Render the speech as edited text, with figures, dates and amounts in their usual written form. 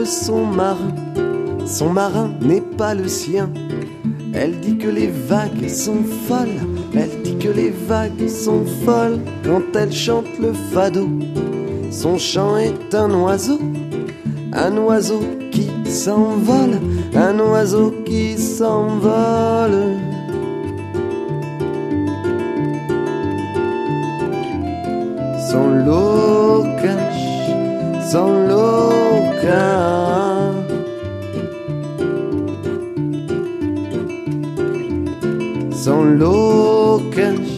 contre son marin n'est pas le sien. Elle dit que les vagues sont folles, elle dit que les vagues sont folles quand elle chante le fado. Son chant est un oiseau qui s'envole, un oiseau qui s'envole. Son locache, son loca. Son locache,